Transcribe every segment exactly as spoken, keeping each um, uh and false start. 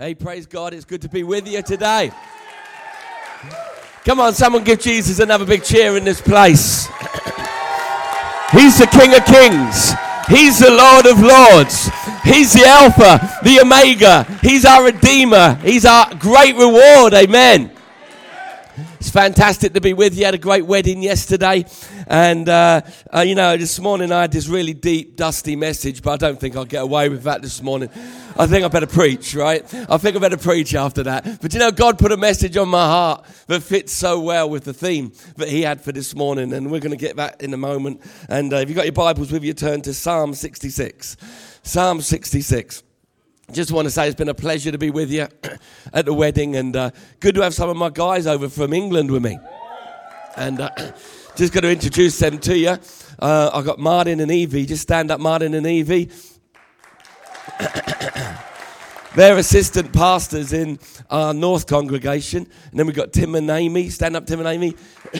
Hey, praise God, it's good to be with you today. Come on, someone give Jesus another big cheer in this place. He's the King of Kings. He's the Lord of Lords. He's the Alpha, the Omega. He's our Redeemer. He's our great reward. Amen. It's fantastic to be with you. I had a great wedding yesterday. And, uh, uh, you know, this morning I had this really deep, dusty message, but I don't think I'll get away with that this morning. I think I better preach, right? I think I better preach after that. But, you know, God put a message on my heart that fits so well with the theme that he had for this morning. And we're going to get that in a moment. And uh, if you've got your Bibles with you, turn to Psalm sixty-six. Psalm sixty-six. Just want to say it's been a pleasure to be with you at the wedding, and uh, good to have some of my guys over from England with me. And uh, just going to introduce them to you. Uh, I've got Martin and Evie. Just stand up, Martin and Evie. They're assistant pastors in our North congregation. And then we've got Tim and Amy. Stand up, Tim and Amy.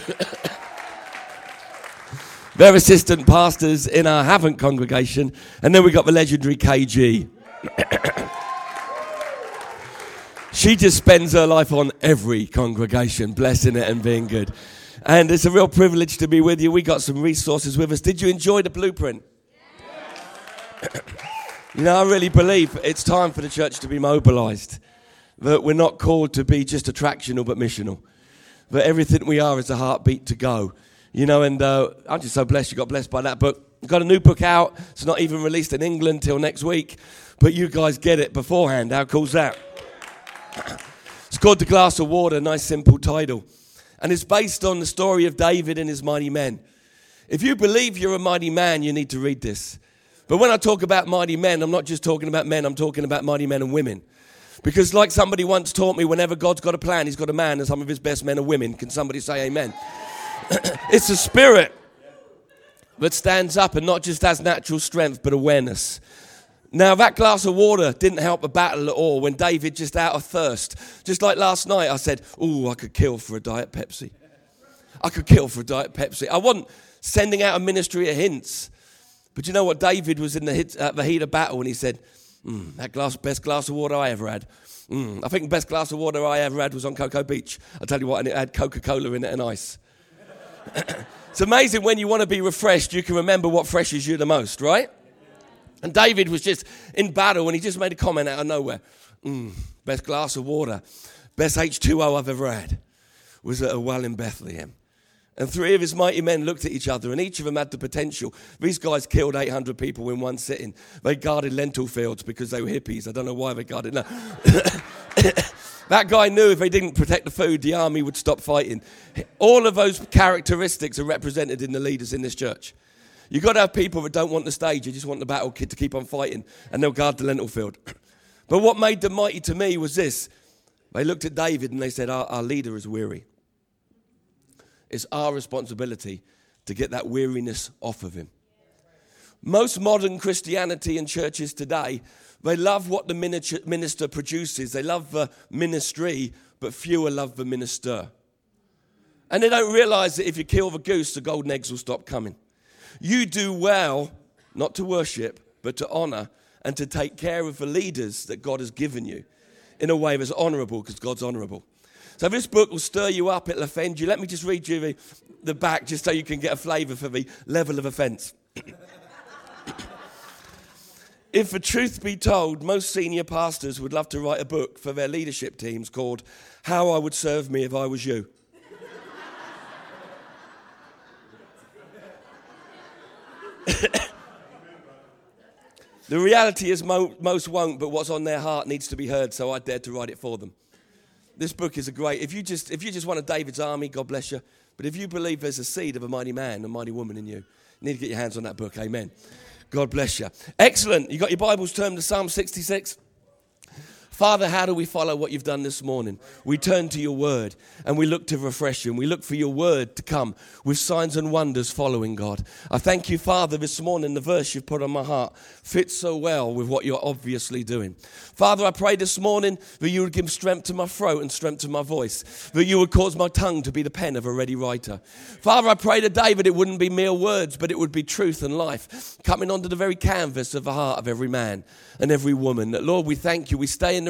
They're assistant pastors in our Havant congregation. And then we've got the legendary K G. She just spends her life on every congregation, blessing it and being good. And it's a real privilege to be with you. We got some resources with us. Did you enjoy the blueprint? Yeah. You know, I really believe it's time for the church to be mobilized. That we're not called to be just attractional but missional. That everything we are is a heartbeat to go. You know, and uh, I'm just so blessed you got blessed by that book. We've got a new book out. It's not even released in England till next week. But you guys get it beforehand. How cool's that? It's called The Glass of Water. Nice simple title. And it's based on the story of David and his mighty men. If you believe you're a mighty man, you need to read this. But when I talk about mighty men, I'm not just talking about men. I'm talking about mighty men and women. Because like somebody once taught me, whenever God's got a plan, he's got a man, and some of his best men are women. Can somebody say amen? It's a spirit that stands up and not just has natural strength, but awareness. Now, that glass of water didn't help the battle at all when David just out of thirst. Just like last night, I said, ooh, I could kill for a Diet Pepsi. I could kill for a Diet Pepsi. I wasn't sending out a ministry of hints. But you know what? David was in the, hit, uh, the heat of battle, and he said, mm, that glass, best glass of water I ever had. Mm, I think the best glass of water I ever had was on Cocoa Beach. I'll tell you what, and it had Coca-Cola in it and ice. It's amazing when you want to be refreshed, you can remember what freshes you the most, right? And David was just in battle, and he just made a comment out of nowhere. Mm, best glass of water, best H two O I've ever had was at a well in Bethlehem. And three of his mighty men looked at each other, and each of them had the potential. These guys killed eight hundred people in one sitting. They guarded lentil fields because they were hippies. I don't know why they guarded. No. That guy knew if they didn't protect the food, the army would stop fighting. All of those characteristics are represented in the leaders in this church. You've got to have people that don't want the stage. They just want the battle kid to keep on fighting, and they'll guard the lentil field. But what made them mighty to me was this. They looked at David and they said, our, our leader is weary. It's our responsibility to get that weariness off of him. Most modern Christianity and churches today, they love what the minister produces. They love the ministry, but fewer love the minister. And they don't realize that if you kill the goose, the golden eggs will stop coming. You do well, not to worship, but to honor and to take care of the leaders that God has given you in a way that's honorable, because God's honorable. So this book will stir you up, it'll offend you. Let me just read you the, the back just so you can get a flavour for the level of offence. If the truth be told, most senior pastors would love to write a book for their leadership teams called How I Would Serve Me If I Was You. The reality is mo- most won't, but what's on their heart needs to be heard, so I dared to write it for them. This book is a great, if you just if you just want a David's army, God bless you. But if you believe there's a seed of a mighty man, a mighty woman in you, you need to get your hands on that book, amen. God bless you. Excellent. You got your Bibles turned to Psalm sixty-six? Father, how do we follow what you've done this morning? We turn to your word and we look to refresh you. And we look for your word to come with signs and wonders following, God. I thank you, Father, this morning, the verse you've put on my heart fits so well with what you're obviously doing. Father, I pray this morning that you would give strength to my throat and strength to my voice, that you would cause my tongue to be the pen of a ready writer. Father, I pray today that it wouldn't be mere words, but it would be truth and life coming onto the very canvas of the heart of every man and every woman. That, Lord, we thank you. We stay in the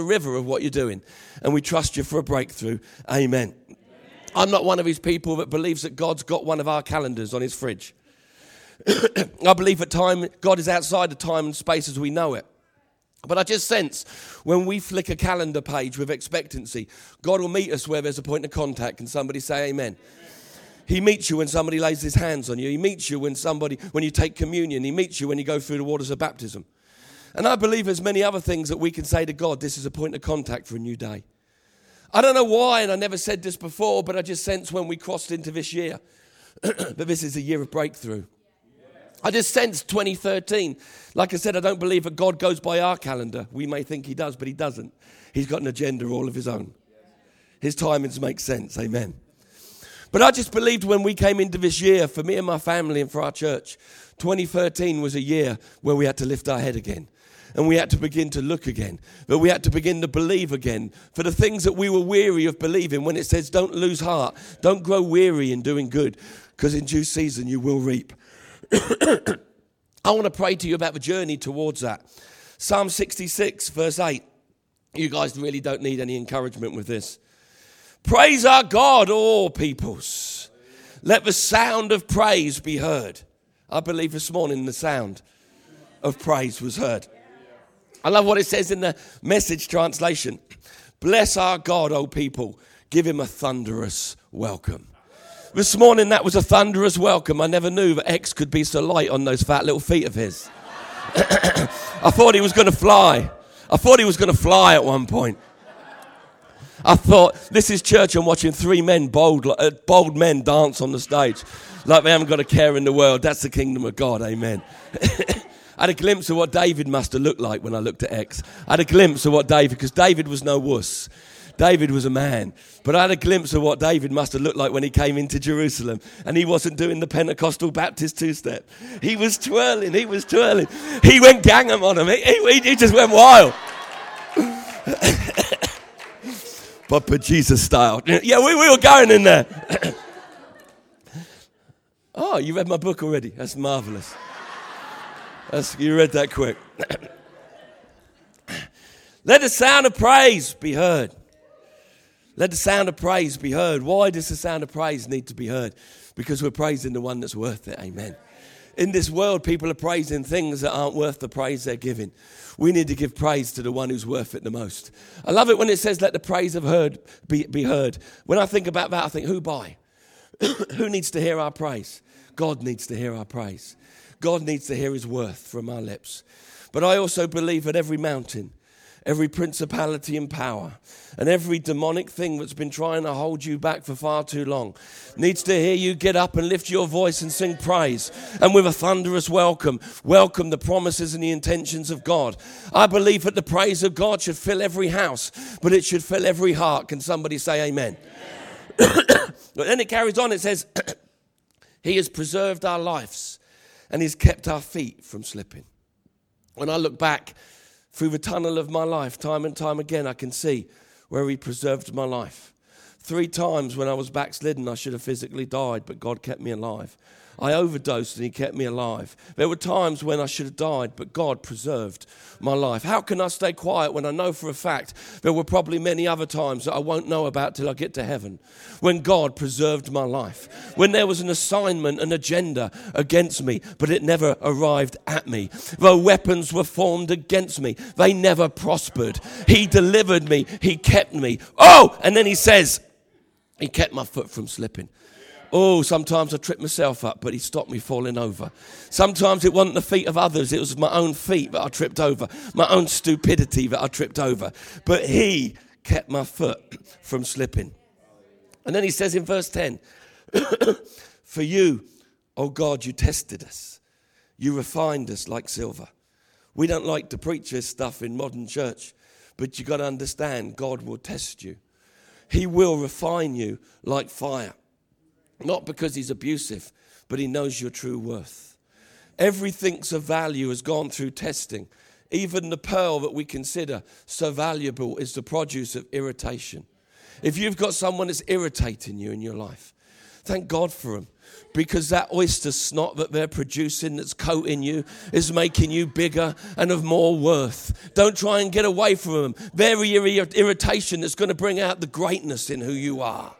the river of what you're doing. And we trust you for a breakthrough. Amen. Amen. I'm not one of these people that believes that God's got one of our calendars on his fridge. I believe that time, God is outside of time and space as we know it. But I just sense when we flick a calendar page with expectancy, God will meet us where there's a point of contact. Can somebody say amen? He meets you when somebody lays his hands on you. He meets you when somebody, when you take communion. He meets you when you go through the waters of baptism. And I believe there's many other things that we can say to God, this is a point of contact for a new day. I don't know why, and I never said this before, but I just sense when we crossed into this year that this is a year of breakthrough. I just sensed twenty thirteen. Like I said, I don't believe that God goes by our calendar. We may think he does, but he doesn't. He's got an agenda all of his own. His timings make sense. Amen. But I just believed when we came into this year, for me and my family and for our church, twenty thirteen was a year where we had to lift our head again. And we had to begin to look again. That we had to begin to believe again. For the things that we were weary of believing, when it says don't lose heart, don't grow weary in doing good, because in due season you will reap. I want to pray to you about the journey towards that. Psalm sixty-six, verse eight. You guys really don't need any encouragement with this. Praise our God, all peoples. Let the sound of praise be heard. I believe this morning the sound of praise was heard. I love what it says in the Message translation. Bless our God, O people. Give him a thunderous welcome. This morning, that was a thunderous welcome. I never knew that X could be so light on those fat little feet of his. I thought he was going to fly. I thought he was going to fly at one point. I thought, this is church. I'm watching three men, bold, uh, bold men dance on the stage like they haven't got a care in the world. That's the kingdom of God. Amen. I had a glimpse of what David must have looked like when I looked at X. I had a glimpse of what David, because David was no wuss. David was a man. But I had a glimpse of what David must have looked like when he came into Jerusalem. And he wasn't doing the Pentecostal Baptist two-step. He was twirling. He was twirling. He went Gangnam on him. He, he, he just went wild. Papa Jesus style. Yeah, we, we were going in there. Oh, you read my book already. That's marvelous. That's, you read that quick. Let the sound of praise be heard. Let the sound of praise be heard. Why does the sound of praise need to be heard? Because we're praising the one that's worth it. Amen. In this world, people are praising things that aren't worth the praise they're giving. We need to give praise to the one who's worth it the most. I love it when it says, let the praise of heard be, be heard. When I think about that, I think, who by? Who needs to hear our praise? God needs to hear our praise. God needs to hear his worth from our lips. But I also believe that every mountain, every principality and power, and every demonic thing that's been trying to hold you back for far too long needs to hear you get up and lift your voice and sing praise. And with a thunderous welcome, welcome the promises and the intentions of God. I believe that the praise of God should fill every house, but it should fill every heart. Can somebody say amen? But then it carries on, it says, he has preserved our lives and he's kept our feet from slipping. When I look back through the tunnel of my life, time and time again, I can see where he preserved my life. Three times when I was backslidden, I should have physically died, but God kept me alive. I overdosed and he kept me alive. There were times when I should have died, but God preserved my life. How can I stay quiet when I know for a fact there were probably many other times that I won't know about till I get to heaven, when God preserved my life, when there was an assignment, an agenda against me, but it never arrived at me. Though weapons were formed against me, they never prospered. He delivered me. He kept me. Oh, and then he says, he kept my foot from slipping. Oh, sometimes I tripped myself up, but he stopped me falling over. Sometimes it wasn't the feet of others. It was my own feet that I tripped over, my own stupidity that I tripped over. But he kept my foot from slipping. And then he says in verse ten, for you, oh God, you tested us. You refined us like silver. We don't like to preach this stuff in modern church, but you got to understand, God will test you. He will refine you like fire. Not because he's abusive, but he knows your true worth. Everything's of value has gone through testing. Even the pearl that we consider so valuable is the produce of irritation. If you've got someone that's irritating you in your life, Thank God for them. Because that oyster snot that they're producing that's coating you is making you bigger and of more worth. Don't try and get away from them. They're your irritation that's going to bring out the greatness in who you are.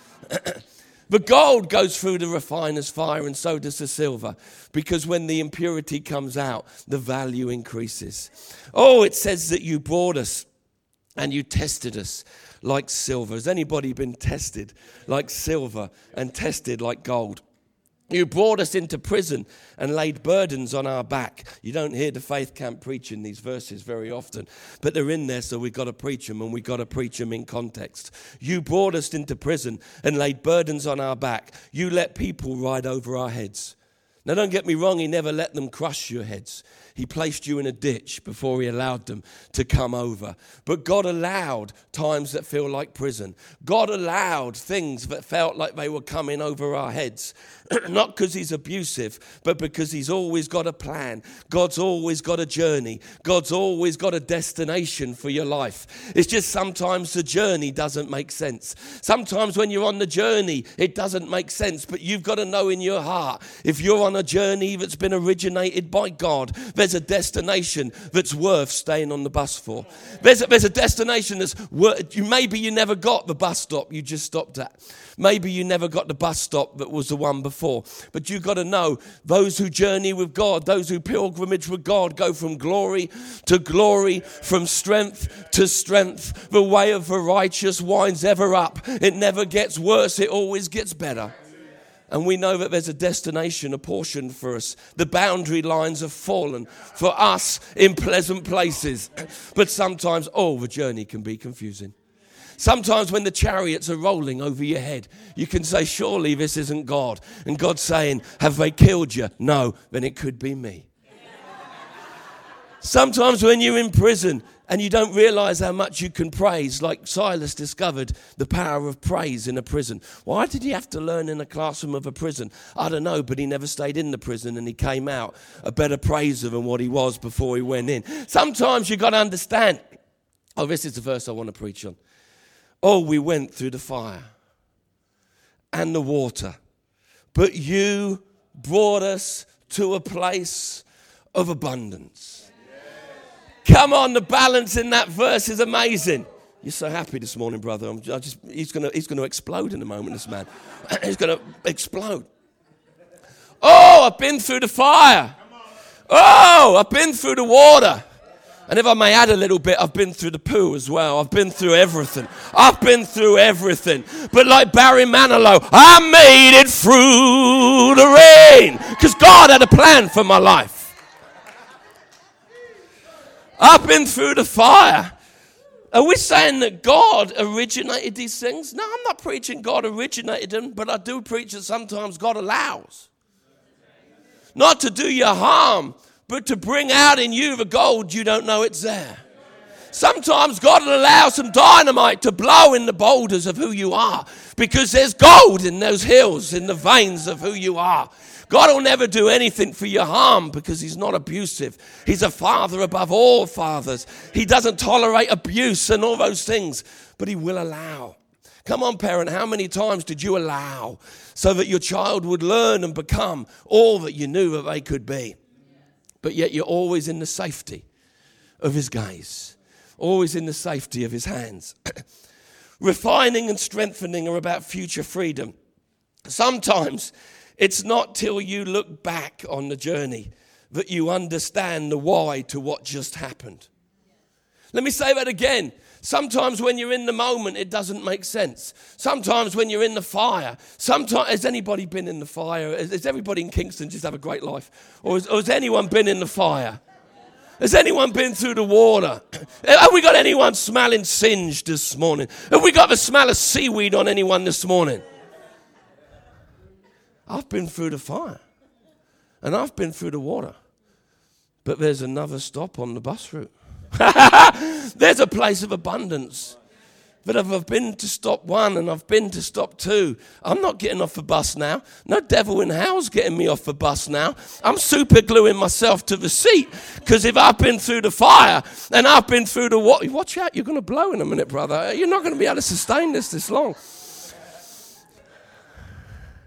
The gold goes through the refiner's fire, and so does the silver. Because when the impurity comes out, the value increases. Oh, it says that you brought us and you tested us like silver. Has anybody been tested like silver and tested like gold? You brought us into prison and laid burdens on our back. You don't hear the Faith Camp preaching these verses very often, but they're in there, so we've got to preach them, and we've got to preach them in context. You brought us into prison and laid burdens on our back. You let people ride over our heads. Now, don't get me wrong, he never let them crush your heads. He placed you in a ditch before he allowed them to come over. But God allowed times that feel like prison. God allowed things that felt like they were coming over our heads. Not because he's abusive, but because he's always got a plan. God's always got a journey. God's always got a destination for your life. It's just sometimes the journey doesn't make sense. Sometimes when you're on the journey, it doesn't make sense. But you've got to know in your heart, if you're on a journey that's been originated by God, there's a destination that's worth staying on the bus for. There's a, there's a destination that's worth, you, maybe you never got the bus stop you just stopped at. Maybe you never got the bus stop that was the one before. But you've got to know, those who journey with God, those who pilgrimage with God, go from glory to glory, from strength to strength. The way of the righteous winds ever up. It never gets worse, it always gets better. And we know that there's a destination apportioned for us. The boundary lines have fallen for us in pleasant places. But sometimes, oh, the journey can be confusing. Sometimes when the chariots are rolling over your head, you can say, surely this isn't God. And God's saying, have they killed you? No, then it could be me. Sometimes when you're in prison and you don't realize how much you can praise, like Silas discovered the power of praise in a prison. Why did he have to learn in a classroom of a prison? I don't know, but he never stayed in the prison and he came out a better praiser than what he was before he went in. Sometimes you've got to understand. Oh, this is the verse I want to preach on. Oh, we went through the fire and the water, but you brought us to a place of abundance. Come on, the balance in that verse is amazing. You're so happy this morning, brother. I'm just, he's going to he's going to explode in a moment, this man. He's going to explode. Oh, I've been through the fire. Oh, I've been through the water. And if I may add a little bit, I've been through the poo as well. I've been through everything. I've been through everything. But like Barry Manilow, I made it through the rain. Because God had a plan for my life. I've been through the fire. Are we saying that God originated these things? No, I'm not preaching God originated them, but I do preach that sometimes God allows. Not to do you harm, but to bring out in you the gold you don't know it's there. Sometimes God will allow some dynamite to blow in the boulders of who you are, because there's gold in those hills, in the veins of who you are. God will never do anything for your harm because he's not abusive. He's a father above all fathers. He doesn't tolerate abuse and all those things, but he will allow. Come on, parent, how many times did you allow so that your child would learn and become all that you knew that they could be? But yet you're always in the safety of his gaze, always in the safety of his hands. Refining and strengthening are about future freedom. Sometimes it's not till you look back on the journey that you understand the why to what just happened. Let me say that again. Sometimes when you're in the moment, it doesn't make sense. Sometimes when you're in the fire, sometimes, has anybody been in the fire? Has, has everybody in Kingston just have a great life? Or has, or has anyone been in the fire? Has anyone been through the water? Have we got anyone smelling singed this morning? Have we got the smell of seaweed on anyone this morning? I've been through the fire. And I've been through the water. But there's another stop on the bus route. There's a place of abundance. But if I've been to stop one and I've been to stop two, I'm not getting off the bus now. No devil in hell's getting me off the bus now. I'm super gluing myself to the seat. Because if I've been through the fire and I've been through the water, watch out, you're going to blow in a minute, brother. You're not going to be able to sustain this this long.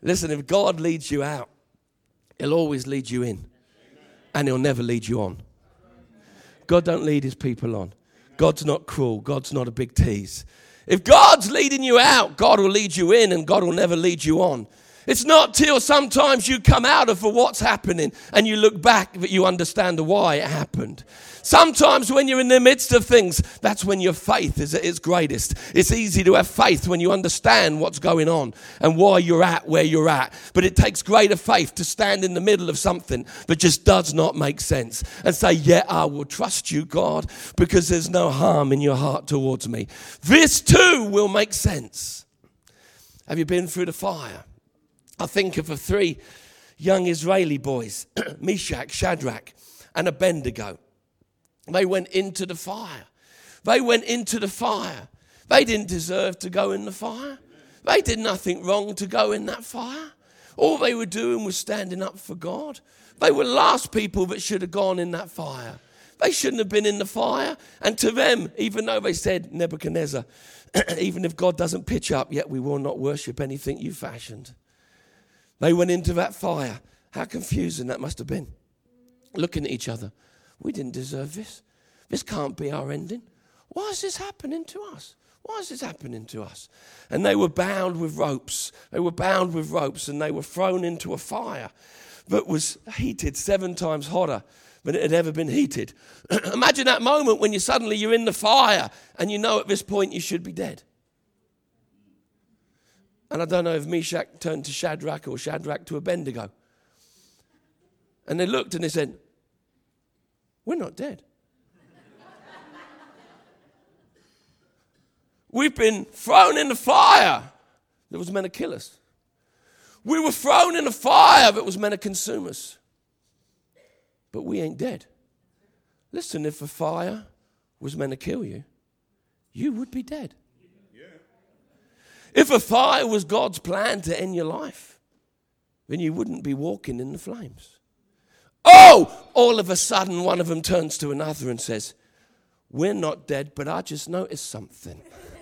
Listen, if God leads you out, he'll always lead you in. And he'll never lead you on. God don't lead his people on. God's not cruel. God's not a big tease. If God's leading you out, God will lead you in and God will never lead you on. It's not till sometimes you come out of for what's happening and you look back that you understand the why it happened. Sometimes when you're in the midst of things, that's when your faith is at its greatest. It's easy to have faith when you understand what's going on and why you're at where you're at. But it takes greater faith to stand in the middle of something that just does not make sense and say, yeah, I will trust you, God, because there's no harm in your heart towards me. This too will make sense. Have you been through the fire? I think of the three young Israeli boys, Meshach, Shadrach, and Abednego. They went into the fire. They went into the fire. They didn't deserve to go in the fire. They did nothing wrong to go in that fire. All they were doing was standing up for God. They were last people that should have gone in that fire. They shouldn't have been in the fire. And to them, even though they said, Nebuchadnezzar, even if God doesn't pitch up, yet we will not worship anything you fashioned. They went into that fire. How confusing that must have been. Looking at each other. We didn't deserve this. This can't be our ending. Why is this happening to us? Why is this happening to us? And they were bound with ropes. They were bound with ropes and they were thrown into a fire that was heated seven times hotter than it had ever been heated. Imagine that moment when you suddenly you're in the fire and you know at this point you should be dead. And I don't know if Meshach turned to Shadrach or Shadrach to Abednego. And they looked and they said, we're not dead. We've been thrown in the fire that was meant to kill us. We were thrown in the fire that was meant to consume us. But we ain't dead. Listen, if the fire was meant to kill you, you would be dead. If a fire was God's plan to end your life, then you wouldn't be walking in the flames. Oh, all of a sudden one of them turns to another and says, we're not dead, but I just noticed something.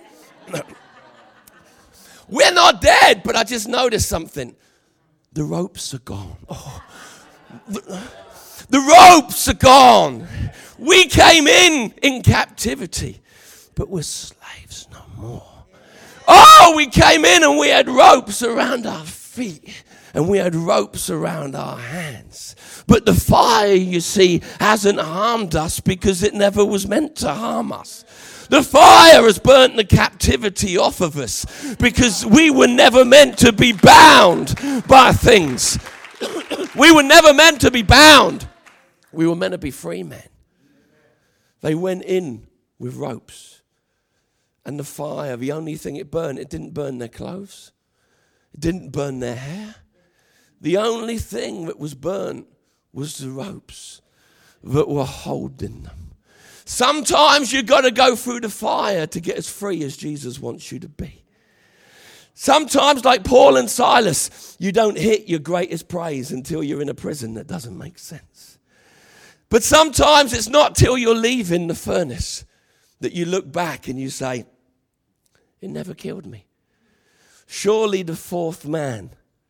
We're not dead, but I just noticed something. The ropes are gone. Oh, the, the ropes are gone. We came in in captivity, but we're slaves no more. Oh, we came in and we had ropes around our feet and we had ropes around our hands. But the fire, you see, hasn't harmed us because it never was meant to harm us. The fire has burnt the captivity off of us because we were never meant to be bound by things. We were never meant to be bound. We were meant to be free men. They went in with ropes. And the fire, the only thing it burned, it didn't burn their clothes. It didn't burn their hair. The only thing that was burnt was the ropes that were holding them. Sometimes you've got to go through the fire to get as free as Jesus wants you to be. Sometimes, like Paul and Silas, you don't hit your greatest praise until you're in a prison that doesn't make sense. But sometimes it's not till you're leaving the furnace that you look back and you say, it never killed me. Surely the fourth man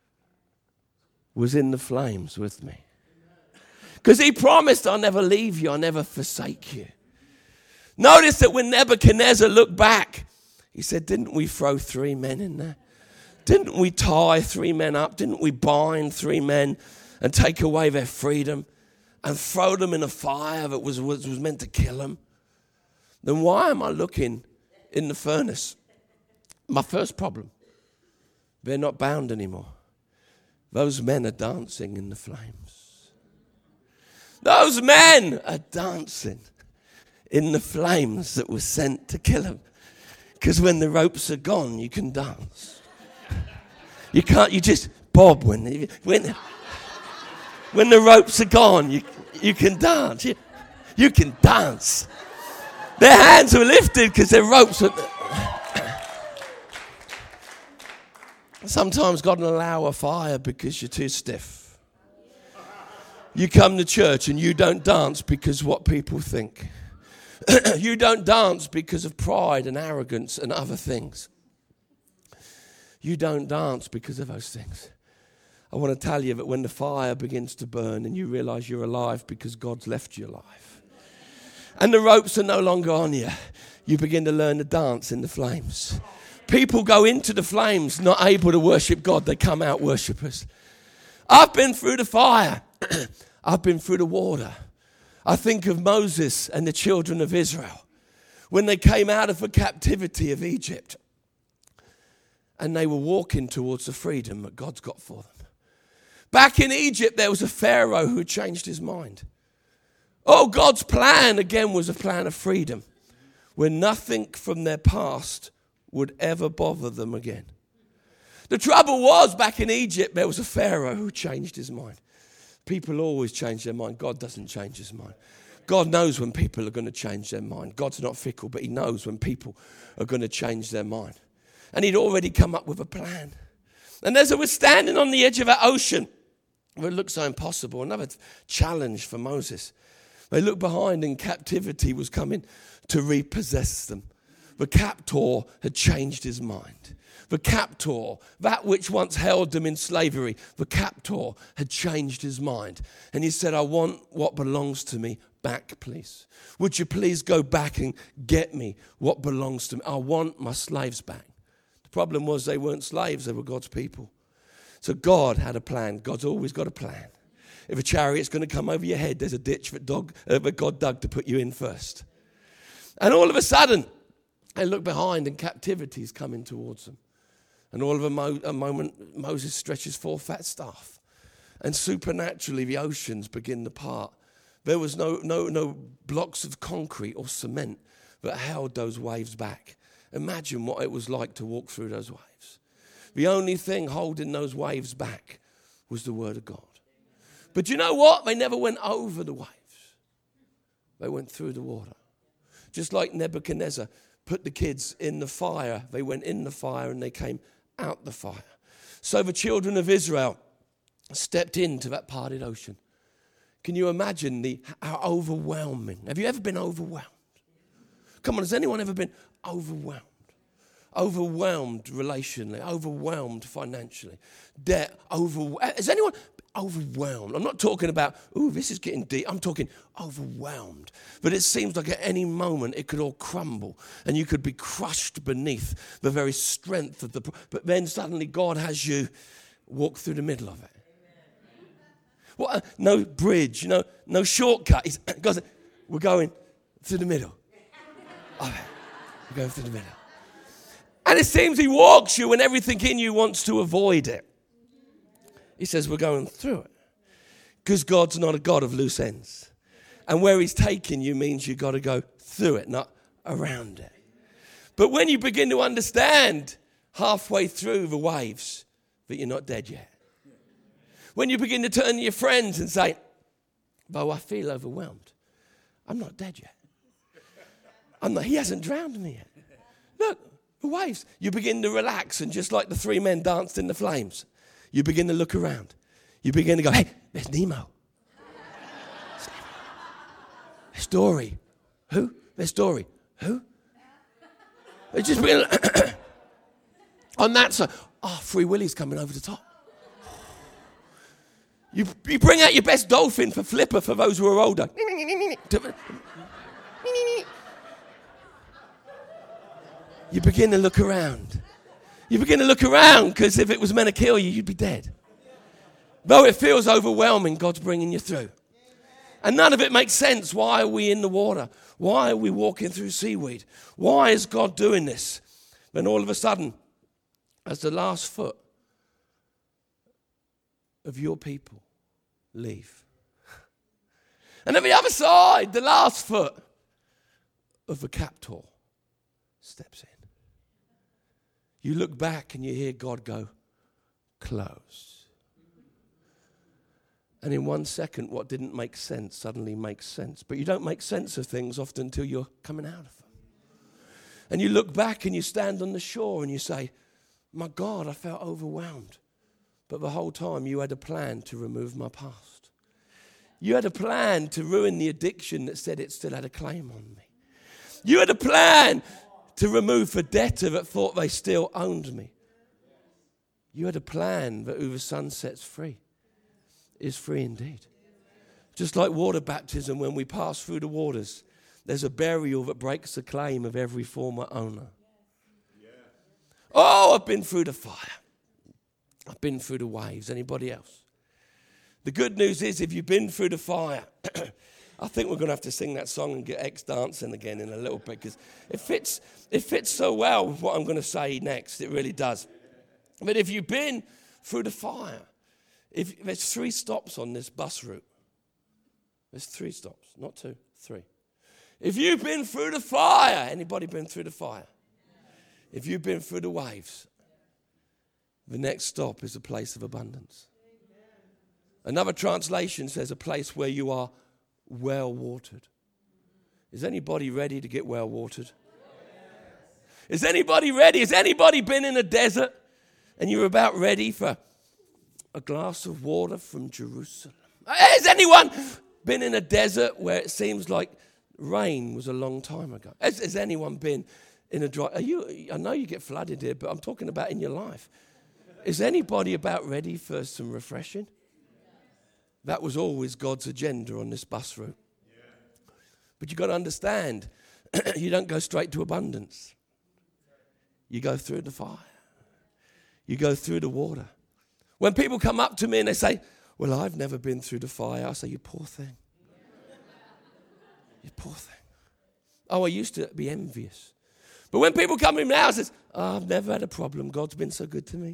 was in the flames with me. Because he promised, I'll never leave you, I'll never forsake you. Notice that when Nebuchadnezzar looked back, he said, didn't we throw three men in there? Didn't we tie three men up? Didn't we bind three men and take away their freedom and throw them in a fire that was, was, was meant to kill them? Then why am I looking in the furnace? My first problem, they're not bound anymore. Those men are dancing in the flames. Those men are dancing in the flames that were sent to kill them. Because when the ropes are gone, you can dance. You can't, you just bob when, when, when the ropes are gone, you, you can dance. You, you can dance. Their hands were lifted because their ropes were... Sometimes God will allow a fire because you're too stiff. You come to church and you don't dance because what people think. You don't dance because of pride and arrogance and other things. You don't dance because of those things. I want to tell you that when the fire begins to burn and you realize you're alive because God's left you alive, and the ropes are no longer on you, you begin to learn to dance in the flames. People go into the flames not able to worship God. They come out worshipers. I've been through the fire. I've been through the water. I think of Moses and the children of Israel when they came out of the captivity of Egypt and they were walking towards the freedom that God's got for them. Back in Egypt, there was a Pharaoh who changed his mind. Oh, God's plan again was a plan of freedom where nothing from their past would ever bother them again. The trouble was, back in Egypt, there was a Pharaoh who changed his mind. People always change their mind. God doesn't change his mind. God knows when people are going to change their mind. God's not fickle, but he knows when people are going to change their mind. And he'd already come up with a plan. And as they were standing on the edge of that ocean, where it looked so impossible, another challenge for Moses. They looked behind and captivity was coming to repossess them. The captor had changed his mind. The captor, that which once held them in slavery, the captor had changed his mind. And he said, I want what belongs to me back, please. Would you please go back and get me what belongs to me? I want my slaves back. The problem was they weren't slaves, they were God's people. So God had a plan. God's always got a plan. If a chariot's going to come over your head, there's a ditch that, dog, uh, that God dug to put you in first. And all of a sudden, they look behind and captivity is coming towards them. And all of a, mo- a moment, Moses stretches forth that staff. And supernaturally, the oceans begin to part. There was no, no, no blocks of concrete or cement that held those waves back. Imagine what it was like to walk through those waves. The only thing holding those waves back was the word of God. But you know what? They never went over the waves. They went through the water. Just like Nebuchadnezzar put the kids in the fire. They went in the fire and they came out the fire. So the children of Israel stepped into that parted ocean. Can you imagine the how overwhelming? Have you ever been overwhelmed? Come on, has anyone ever been overwhelmed? Overwhelmed relationally, overwhelmed financially, debt, overwhelmed. Is anyone overwhelmed? I'm not talking about, ooh, this is getting deep. I'm talking overwhelmed. But it seems like at any moment it could all crumble and you could be crushed beneath the very strength of the... But then suddenly God has you walk through the middle of it. What? Well, no bridge, you know, no shortcut. He's, God said, we're going through the middle. Oh, we're going through the middle. And it seems he walks you when everything in you wants to avoid it. He says, we're going through it. Because God's not a God of loose ends. And where he's taking you means you've got to go through it, not around it. But when you begin to understand halfway through the waves that you're not dead yet. When you begin to turn to your friends and say, Bo, I feel overwhelmed. I'm not dead yet. I'm not, he hasn't drowned me yet. Look. The waves. You begin to relax, and just like the three men danced in the flames, you begin to look around. You begin to go, hey, there's Nemo. There's Nemo. There's Dory. Who? There's Dory. Who? They just begin to on that side. Oh, Free Willy's coming over the top. You, you bring out your best dolphin for Flipper for those who are older. You begin to look around. You begin to look around because if it was meant to kill you, you'd be dead. Though it feels overwhelming, God's bringing you through. And none of it makes sense. Why are we in the water? Why are we walking through seaweed? Why is God doing this? Then all of a sudden, as the last foot of your people leave. And on the other side, the last foot of the captor steps in. You look back and you hear God go, close. And in one second, what didn't make sense suddenly makes sense. But you don't make sense of things often until you're coming out of them. And you look back and you stand on the shore and you say, my God, I felt overwhelmed. But the whole time you had a plan to remove my past. You had a plan to ruin the addiction that said it still had a claim on me. You had a plan to remove the debtor that thought they still owned me. You had a plan that who the Son sets free is free indeed. Just like water baptism, when we pass through the waters, there's a burial that breaks the claim of every former owner. Oh, I've been through the fire. I've been through the waves. Anybody else? The good news is, if you've been through the fire, I think we're going to have to sing that song and get X dancing again in a little bit, because it fits, it fits so well with what I'm going to say next. It really does. But if you've been through the fire, if there's three stops on this bus route. There's three stops, not two, three. If you've been through the fire, anybody been through the fire? If you've been through the waves, the next stop is a place of abundance. Another translation says a place where you are well watered. Is anybody ready to get well watered? Is anybody ready? Has anybody been in a desert and you're about ready for a glass of water from Jerusalem? Has anyone been in a desert where it seems like rain was a long time ago? Has, has anyone been in a dry... Are you, I know you get flooded here, but I'm talking about in your life. Is anybody about ready for some refreshing? That was always God's agenda on this bus route. But you've got to understand, you don't go straight to abundance. You go through the fire. You go through the water. When people come up to me and they say, well, I've never been through the fire, I say, you poor thing. You poor thing. Oh, I used to be envious. But when people come in now and say, oh, I've never had a problem. God's been so good to me.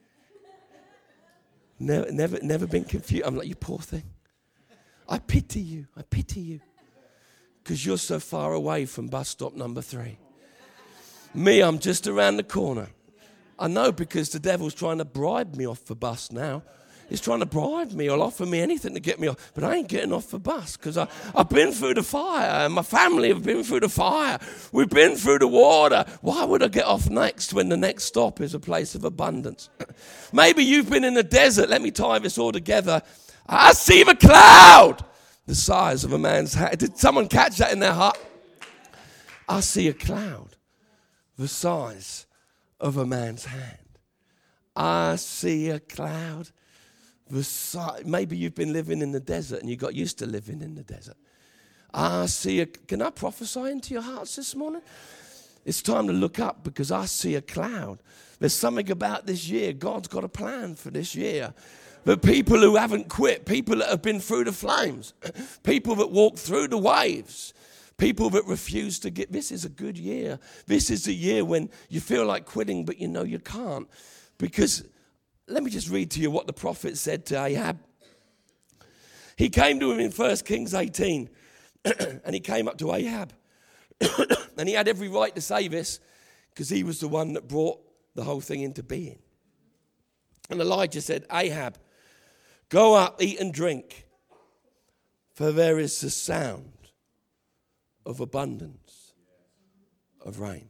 Never, never, never been confused. I'm like, you poor thing. I pity you. I pity you. Because you're so far away from bus stop number three. Me, I'm just around the corner. I know, because the devil's trying to bribe me off the bus now. He's trying to bribe me or offer me anything to get me off. But I ain't getting off the bus, because I've been through the fire, and my family have been through the fire. We've been through the water. Why would I get off next when the next stop is a place of abundance? Maybe you've been in the desert. Let me tie this all together. I see the cloud, the size of a man's hand. Did someone catch that in their heart? I see a cloud, the size of a man's hand. I see a cloud. The si- Maybe you've been living in the desert and you got used to living in the desert. I see a... Can I prophesy into your hearts this morning? It's time to look up, because I see a cloud. There's something about this year. God's got a plan for this year. The people who haven't quit, people that have been through the flames, people that walk through the waves, people that refuse to get... This is a good year. This is a year when you feel like quitting, but you know you can't. Because... Let me just read to you what the prophet said to Ahab. He came to him in First Kings eighteen, and he came up to Ahab. And he had every right to say this, because he was the one that brought the whole thing into being. And Elijah said, Ahab, go up, eat and drink, for there is the sound of abundance of rain.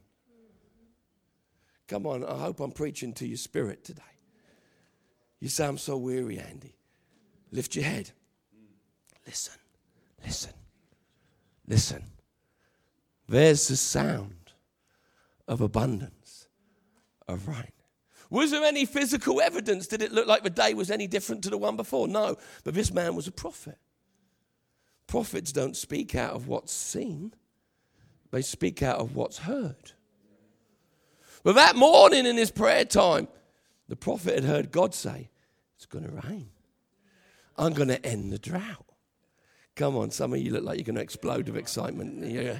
Come on, I hope I'm preaching to your spirit today. You sound so weary, Andy. Lift your head. Listen, listen, listen. There's the sound of abundance of rain. Was there any physical evidence? Did it look like the day was any different to the one before? No, but this man was a prophet. Prophets don't speak out of what's seen. They speak out of what's heard. But that morning in his prayer time, the prophet had heard God say, it's going to rain. I'm going to end the drought. Come on, some of you look like you're going to explode with excitement. Yeah.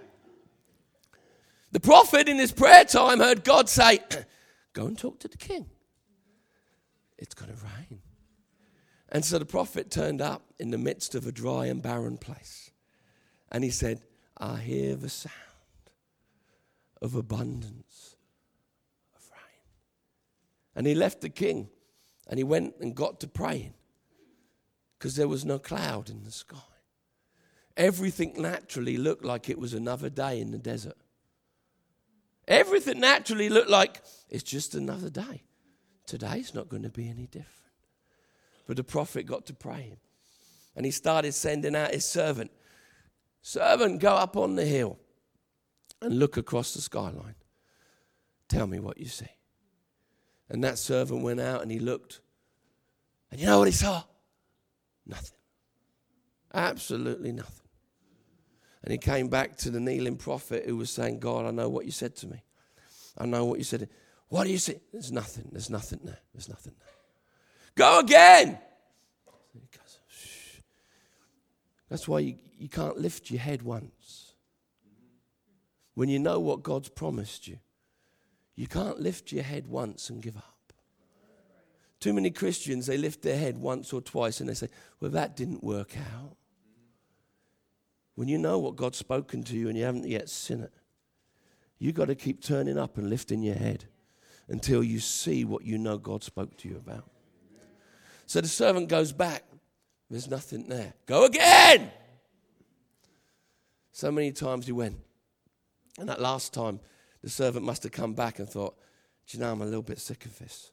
The prophet in his prayer time heard God say, go and talk to the king. It's going to rain. And so the prophet turned up in the midst of a dry and barren place. And he said, I hear the sound of abundance of rain. And he left the king. And he went and got to praying, because there was no cloud in the sky. Everything naturally looked like it was another day in the desert. Everything naturally looked like it's just another day. Today's not going to be any different. But the prophet got to praying. And he started sending out his servant. Servant, go up on the hill and look across the skyline. Tell me what you see. And that servant went out and he looked. And you know what he saw? Nothing. Absolutely nothing. And he came back to the kneeling prophet who was saying, God, I know what you said to me. I know what you said. What do you say? There's nothing. There's nothing there. There's nothing there. Go again. He goes, shh. That's why you, you can't lift your head once. When you know what God's promised you, you can't lift your head once and give up. Too many Christians, they lift their head once or twice and they say, well, that didn't work out. When you know what God's spoken to you and you haven't yet seen it, you've got to keep turning up and lifting your head until you see what you know God spoke to you about. So the servant goes back. There's nothing there. Go again! So many times he went. And that last time, the servant must have come back and thought, do you know, I'm a little bit sick of this.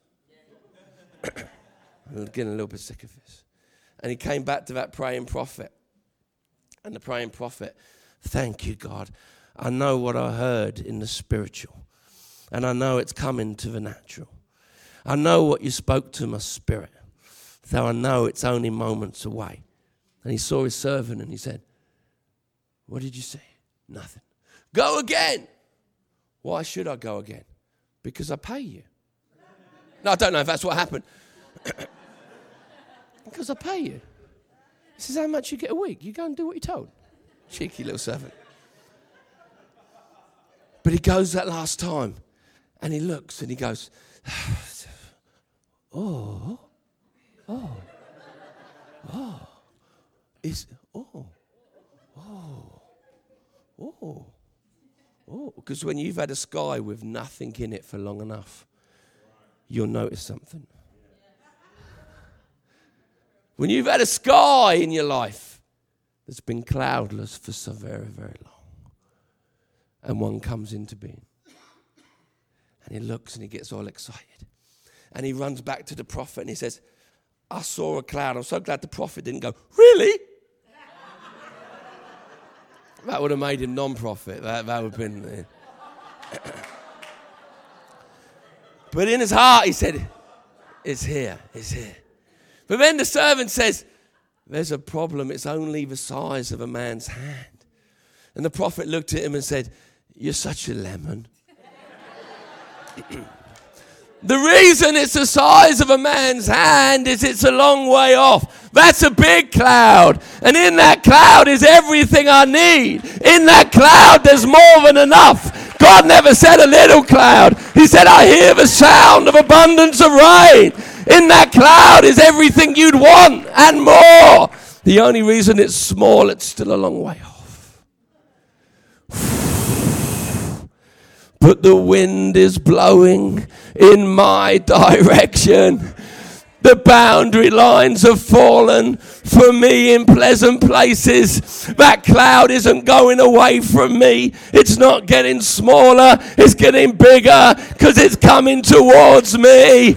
I'm getting a little bit sick of this. And he came back to that praying prophet. And the praying prophet, thank you, God. I know what I heard in the spiritual. And I know it's coming to the natural. I know what you spoke to my spirit. So I know it's only moments away. And he saw his servant and he said, what did you say? Nothing. Go again. Why should I go again? Because I pay you. No, I don't know if that's what happened. Because I pay you. This is how much you get a week. You go and do what you're told. Cheeky little servant. But he goes that last time and he looks and he goes, oh, oh, oh, is, oh, oh, oh, oh. Because when you've had a sky with nothing in it for long enough, you'll notice something. When you've had a sky in your life that's been cloudless for so very, very long, and one comes into being, and he looks and he gets all excited, and he runs back to the prophet and he says, I saw a cloud. I'm so glad the prophet didn't go, really? That would have made him non-prophet. That, that would have been... Uh, but in his heart he said, it's here, it's here. But then the servant says, there's a problem. It's only the size of a man's hand. And the prophet looked at him and said, you're such a lemon. The reason it's the size of a man's hand is it's a long way off. That's a big cloud. And in that cloud is everything I need. In that cloud there's more than enough. God never said a little cloud. He said, I hear the sound of abundance of rain. In that cloud is everything you'd want and more. The only reason it's small, it's still a long way off. But the wind is blowing in my direction. The boundary lines have fallen for me in pleasant places. That cloud isn't going away from me. It's not getting smaller. It's getting bigger because it's coming towards me.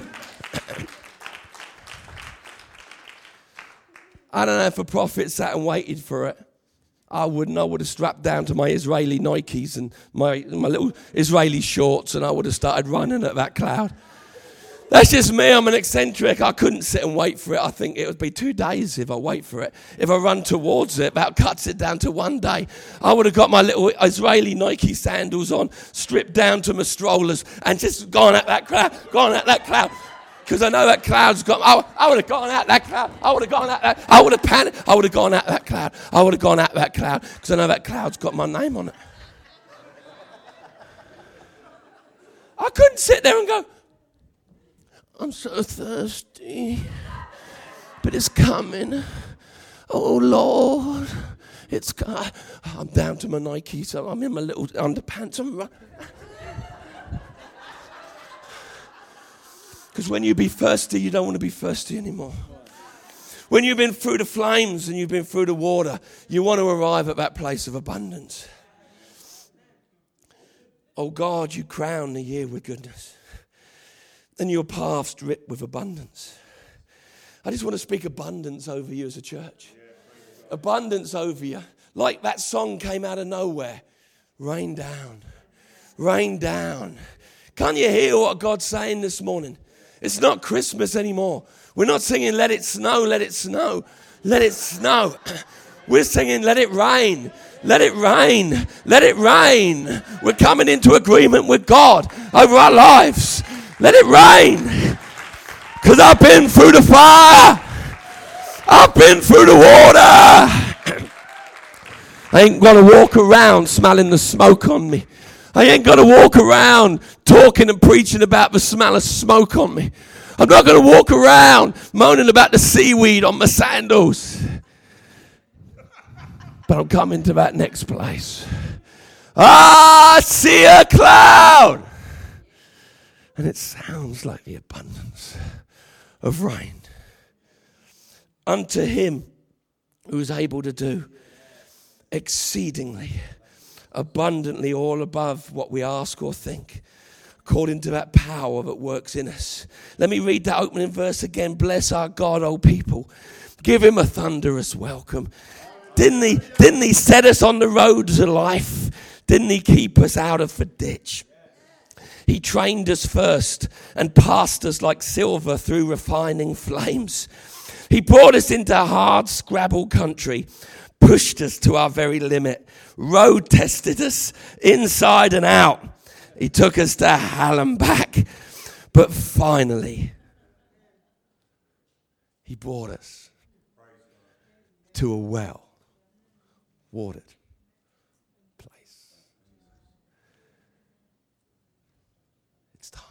I don't know if a prophet sat and waited for it. I wouldn't. I would have strapped down to my Israeli Nikes and my, my little Israeli shorts and I would have started running at that cloud. That's just me. I'm an eccentric. I couldn't sit and wait for it. I think it would be two days if I wait for it. If I run towards it, that cuts it down to one day. I would have got my little Israeli Nike sandals on, stripped down to my strollers and just gone at that cloud, gone at that cloud. Because I know that cloud's got, I, I would have gone out that cloud. I would have gone out that, I would have panicked. I would have gone out that cloud. I would have gone out that cloud. Because I know that cloud's got my name on it. I couldn't sit there and go, I'm so thirsty. But it's coming. Oh, Lord. It's, I'm down to my Nike, so I'm in my little underpants. I'm Because when you be thirsty, you don't want to be thirsty anymore. When you've been through the flames and you've been through the water, you want to arrive at that place of abundance. Oh God, you crown the year with goodness. And your paths drip with abundance. I just want to speak abundance over you as a church. Abundance over you. Like that song came out of nowhere. Rain down. Rain down. Can't you hear what God's saying this morning? It's not Christmas anymore. We're not singing, let it snow, let it snow, let it snow. We're singing, let it rain, let it rain, let it rain. We're coming into agreement with God over our lives. Let it rain. Because I've been through the fire. I've been through the water. I ain't going to walk around smelling the smoke on me. I ain't going to walk around talking and preaching about the smell of smoke on me. I'm not going to walk around moaning about the seaweed on my sandals. But I'm coming to that next place. Ah, I see a cloud. And it sounds like the abundance of rain. Unto him who is able to do exceedingly, abundantly, all above what we ask or think, according to that power that works in us. Let me read that opening verse again. Bless our God, O people. Give him a thunderous welcome. Didn't he, didn't he set us on the road to life? Didn't he keep us out of the ditch? He trained us first and passed us like silver through refining flames. He brought us into hard scrabble country, pushed us to our very limit, road tested us inside and out. He took us to hell and back. But finally, he brought us to a well-watered place. It's time.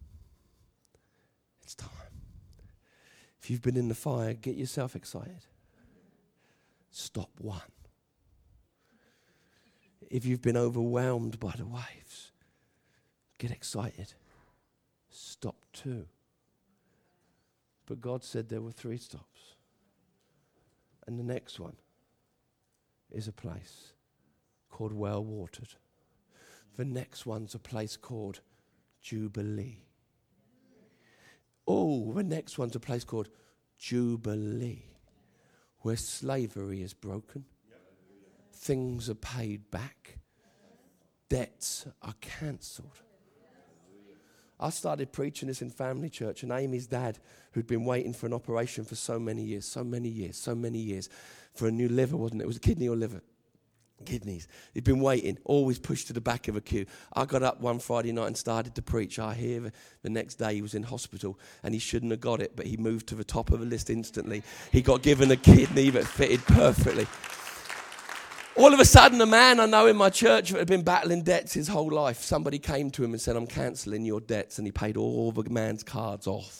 It's time. If you've been in the fire, get yourself excited. Stop one. If you've been overwhelmed by the waves, get excited. Stop two. But God said there were three stops. And the next one is a place called well-watered. The next one's a place called Jubilee. Oh, the next one's a place called Jubilee, where slavery is broken, things are paid back, debts are cancelled. I started preaching this in family church, and Amy's dad, who'd been waiting for an operation for so many years, so many years, so many years, for a new liver, wasn't it? It was a kidney or liver? Kidneys. He'd been waiting, always pushed to the back of a queue. I got up one Friday night and started to preach. I hear the, the next day he was in hospital, and he shouldn't have got it, but he moved to the top of the list instantly. He got given a kidney that fitted perfectly. All of a sudden, a man I know in my church that had been battling debts his whole life, somebody came to him and said, I'm cancelling your debts, and he paid all the man's cards off.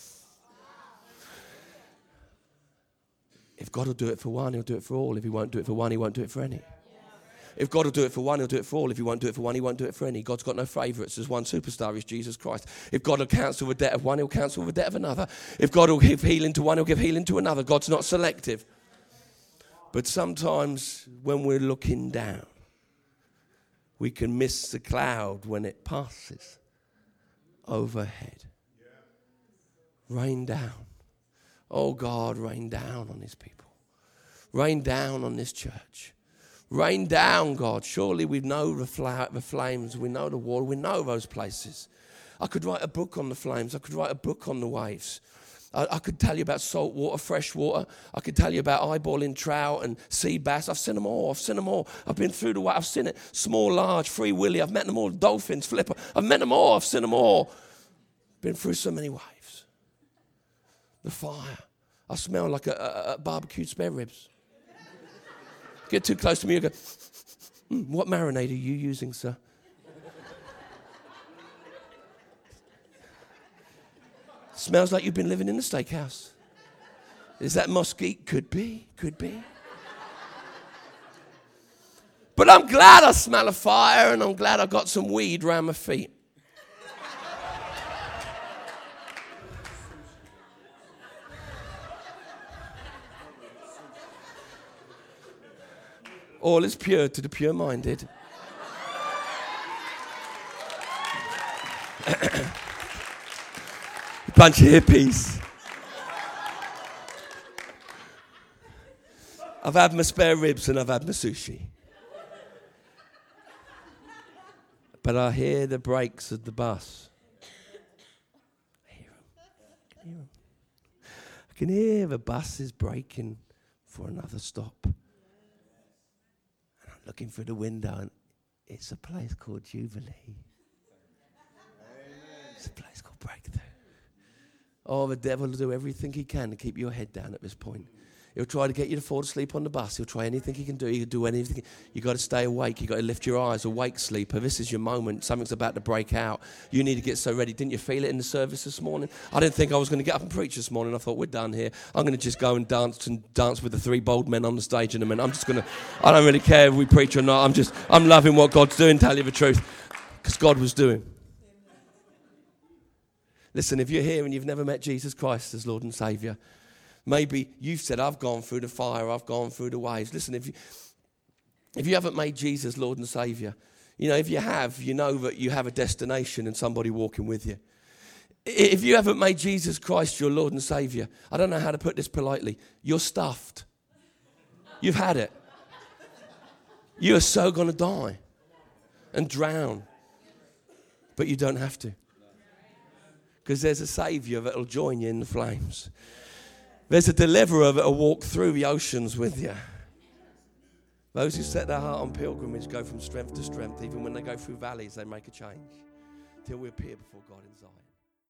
If God will do it for one, he'll do it for all. If he won't do it for one, he won't do it for any. If God will do it for one, he'll do it for all. If he won't do it for one, he won't do it for any. God's got no favourites. There's one superstar, is Jesus Christ. If God will cancel the debt of one, he'll cancel the debt of another. If God will give healing to one, he'll give healing to another. God's not selective. But sometimes when we're looking down, we can miss the cloud when it passes overhead. Rain down. Oh God, rain down on his people. Rain down on this church. Rain down, God. Surely we know the, fla- the flames. We know the water. We know those places. I could write a book on the flames. I could write a book on the waves. I, I could tell you about salt water, fresh water. I could tell you about eyeballing trout and sea bass. I've seen them all. I've seen them all. I've been through the way. I've seen it. Small, large, free willy. I've met them all. Dolphins, flipper. I've met them all. I've seen them all. Been through so many waves. The fire. I smell like a, a, a barbecued spare ribs. Get too close to me, you go, mm, what marinade are you using, sir? Smells like you've been living in a steakhouse. Is that mesquite? Could be, could be. But I'm glad I smell a fire, and I'm glad I got some weed around my feet. All is pure to the pure-minded. Bunch of hippies. I've had my spare ribs and I've had my sushi. But I hear the brakes of the bus. I hear them. I can hear the buses braking for another stop. And I'm looking through the window, and it's a place called Jubilee. It's a place called Breakthrough. Oh, the devil will do everything he can to keep your head down at this point. He'll try to get you to fall asleep on the bus. He'll try anything he can do. He can do anything. You've got to stay awake. You've got to lift your eyes. Awake, sleeper. This is your moment. Something's about to break out. You need to get so ready. Didn't you feel it in the service this morning? I didn't think I was going to get up and preach this morning. I thought, we're done here. I'm going to just go and dance and dance with the three bold men on the stage in a minute. I'm just going to, I don't really care if we preach or not. I'm just, I'm loving what God's doing, tell you the truth. Because God was doing. Listen, if you're here and you've never met Jesus Christ as Lord and Saviour, maybe you've said, I've gone through the fire, I've gone through the waves. Listen, if you, if you haven't made Jesus Lord and Saviour, you know, if you have, you know that you have a destination and somebody walking with you. If you haven't made Jesus Christ your Lord and Saviour, I don't know how to put this politely, you're stuffed. You've had it. You are so going to die and drown. But you don't have to. Because there's a Saviour that will join you in the flames. There's a deliverer that will walk through the oceans with you. Those who set their heart on pilgrimage go from strength to strength. Even when they go through valleys, they make a change. Till we appear before God in Zion.